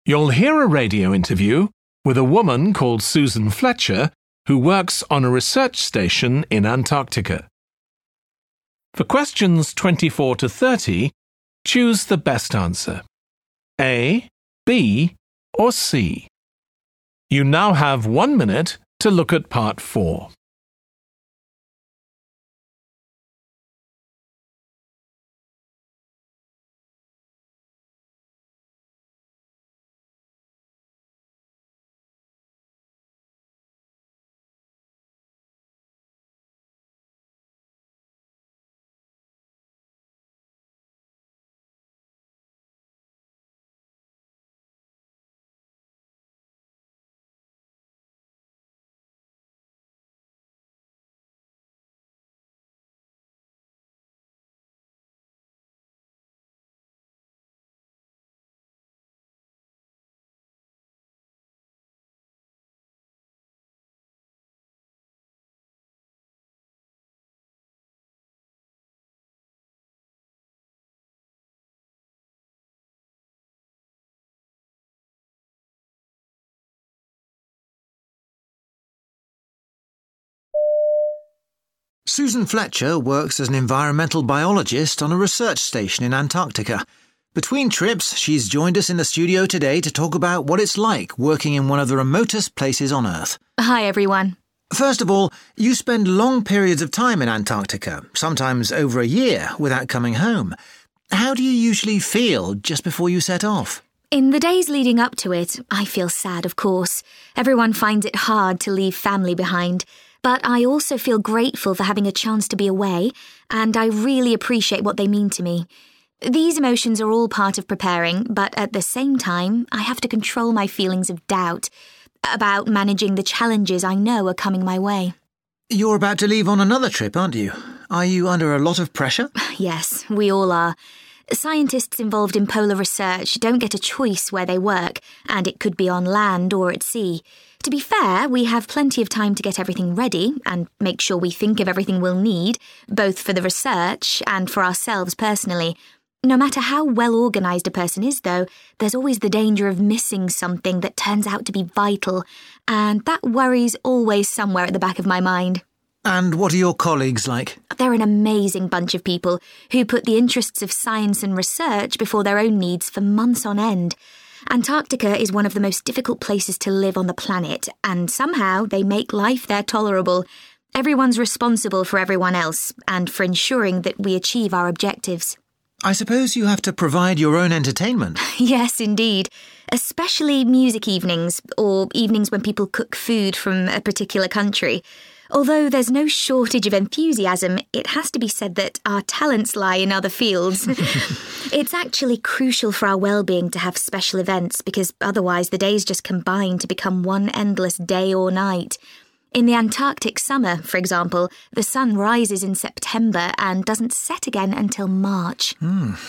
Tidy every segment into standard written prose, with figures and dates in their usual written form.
You'll hear a radio interview with a woman called Susan Fletcher who works on a research station in Antarctica. For questions 24 to 30, choose the best answer. A, B, or C. You now have 1 minute to look at part 4. Susan Fletcher works as an environmental biologist on a research station in Antarctica. Between trips, she's joined us in the studio today to talk about what it's like working in one of the remotest places on Earth. Hi, everyone. First of all, you spend long periods of time in Antarctica, sometimes over a year, without coming home. How do you usually feel just before you set off? In the days leading up to it, I feel sad, of course. Everyone finds it hard to leave family behind. But I also feel grateful for having a chance to be away, and I really appreciate what they mean to me. These emotions are all part of preparing, but at the same time, I have to control my feelings of doubt about managing the challenges I know are coming my way. You're about to leave on another trip, aren't you? Are you under a lot of pressure? Yes, we all are. Scientists involved in polar research don't get a choice where they work, and it could be on land or at sea. To be fair, we have plenty of time to get everything ready and make sure we think of everything we'll need, both for the research and for ourselves personally. No matter how well organised a person is, though, there's always the danger of missing something that turns out to be vital, and that worry's always somewhere at the back of my mind. And what are your colleagues like? They're an amazing bunch of people who put the interests of science and research before their own needs for months on end. Antarctica is one of the most difficult places to live on the planet, and somehow they make life there tolerable. Everyone's responsible for everyone else, and for ensuring that we achieve our objectives. I suppose you have to provide your own entertainment. Yes, indeed. Especially music evenings, or evenings when people cook food from a particular country. Although there's no shortage of enthusiasm, it has to be said that our talents lie in other fields. It's actually crucial for our well-being to have special events, because otherwise the days just combine to become one endless day or night. In the Antarctic summer, for example, the sun rises in September and doesn't set again until March.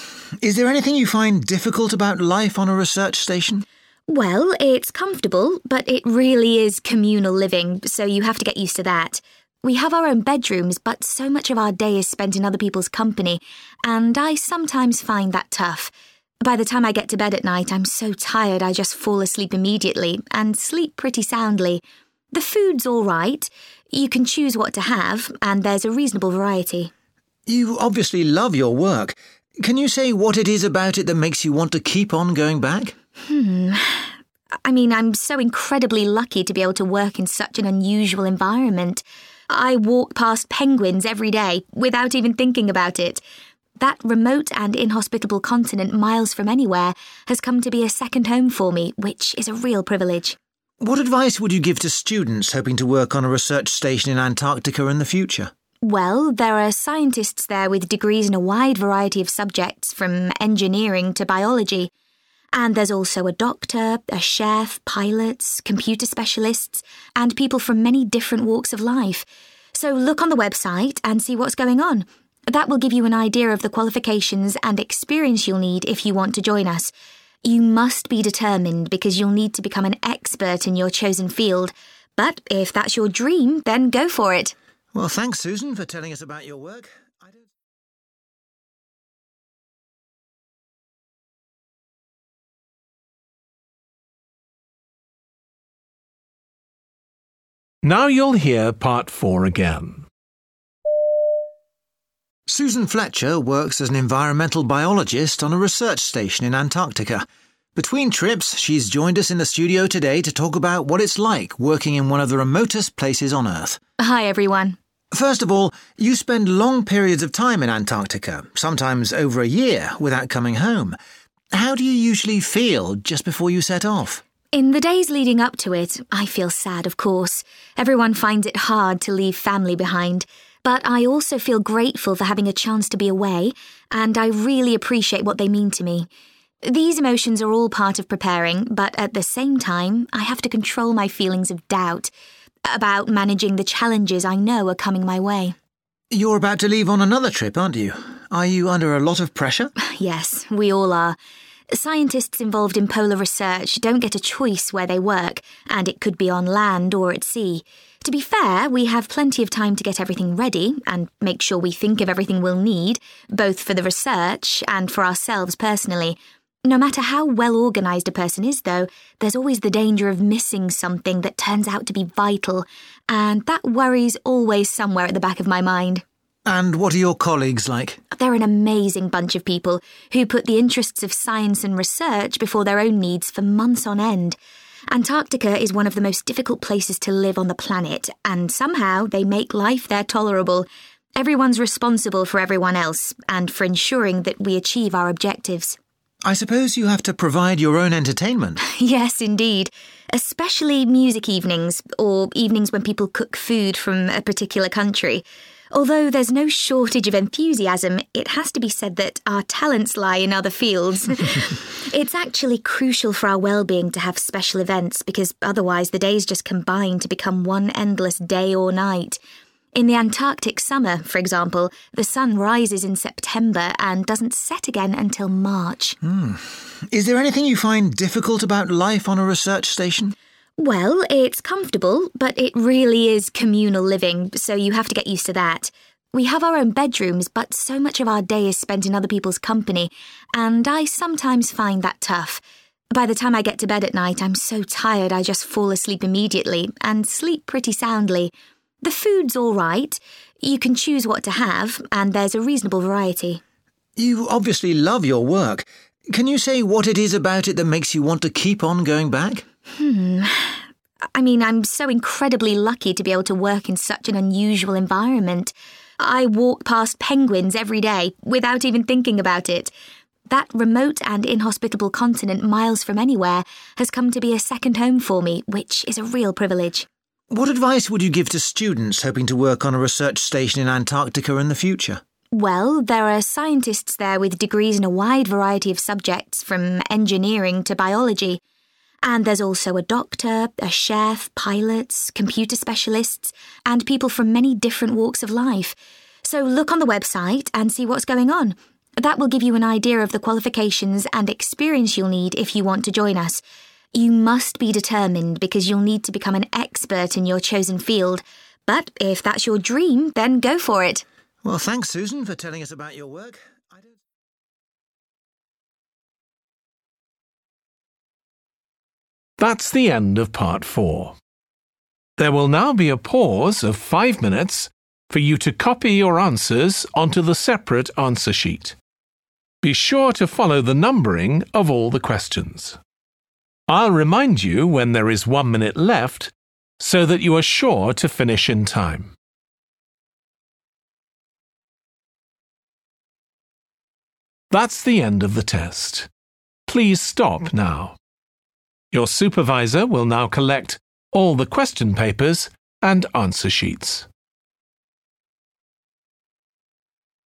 Is there anything you find difficult about life on a research station? Well, it's comfortable, but it really is communal living, so you have to get used to that. We have our own bedrooms, but so much of our day is spent in other people's company, and I sometimes find that tough. By the time I get to bed at night, I'm so tired I just fall asleep immediately, and sleep pretty soundly. The food's all right. You can choose what to have, and there's a reasonable variety. You obviously love your work. Can you say what it is about it that makes you want to keep on going back? I'm so incredibly lucky to be able to work in such an unusual environment. I walk past penguins every day without even thinking about it. That remote and inhospitable continent miles from anywhere has come to be a second home for me, which is a real privilege. What advice would you give to students hoping to work on a research station in Antarctica in the future? Well, there are scientists there with degrees in a wide variety of subjects, from engineering to biology. And there's also a doctor, a chef, pilots, computer specialists, and people from many different walks of life. So look on the website and see what's going on. That will give you an idea of the qualifications and experience you'll need if you want to join us. You must be determined, because you'll need to become an expert in your chosen field. But if that's your dream, then go for it. Well, thanks, Susan, for telling us about your work. Now you'll hear part 4 again. Susan Fletcher works as an environmental biologist on a research station in Antarctica. Between trips, she's joined us in the studio today to talk about what it's like working in one of the remotest places on Earth. Hi, everyone. First of all, you spend long periods of time in Antarctica, sometimes over a year, without coming home. How do you usually feel just before you set off? In the days leading up to it, I feel sad, of course. Everyone finds it hard to leave family behind. But I also feel grateful for having a chance to be away, and I really appreciate what they mean to me. These emotions are all part of preparing, but at the same time, I have to control my feelings of doubt about managing the challenges I know are coming my way. You're about to leave on another trip, aren't you? Are you under a lot of pressure? Yes, we all are. Scientists involved in polar research don't get a choice where they work, and it could be on land or at sea. To be fair, we have plenty of time to get everything ready and make sure we think of everything we'll need, both for the research and for ourselves personally. No matter how well organised a person is, though, there's always the danger of missing something that turns out to be vital, and that worry's always somewhere at the back of my mind. And what are your colleagues like? They're an amazing bunch of people who put the interests of science and research before their own needs for months on end. Antarctica is one of the most difficult places to live on the planet, and somehow they make life there tolerable. Everyone's responsible for everyone else, and for ensuring that we achieve our objectives. I suppose you have to provide your own entertainment. Yes, indeed. Especially music evenings, or evenings when people cook food from a particular country. Although there's no shortage of enthusiasm, it has to be said that our talents lie in other fields. It's actually crucial for our well-being to have special events, because otherwise the days just combine to become one endless day or night. In the Antarctic summer, for example, the sun rises in September and doesn't set again until March. Is there anything you find difficult about life on a research station? Well, it's comfortable, but it really is communal living, so you have to get used to that. We have our own bedrooms, but so much of our day is spent in other people's company, and I sometimes find that tough. By the time I get to bed at night, I'm so tired I just fall asleep immediately, and sleep pretty soundly. The food's all right. You can choose what to have, and there's a reasonable variety. You obviously love your work. Can you say what it is about it that makes you want to keep on going back? I'm so incredibly lucky to be able to work in such an unusual environment. I walk past penguins every day without even thinking about it. That remote and inhospitable continent miles from anywhere has come to be a second home for me, which is a real privilege. What advice would you give to students hoping to work on a research station in Antarctica in the future? Well, there are scientists there with degrees in a wide variety of subjects, from engineering to biology. And there's also a doctor, a chef, pilots, computer specialists, and people from many different walks of life. So look on the website and see what's going on. That will give you an idea of the qualifications and experience you'll need if you want to join us. You must be determined, because you'll need to become an expert in your chosen field. But if that's your dream, then go for it. Well, thanks, Susan, for telling us about your work. That's the end of part 4. There will now be a pause of 5 minutes for you to copy your answers onto the separate answer sheet. Be sure to follow the numbering of all the questions. I'll remind you when there is 1 minute left so that you are sure to finish in time. That's the end of the test. Please stop now. Your supervisor will now collect all the question papers and answer sheets.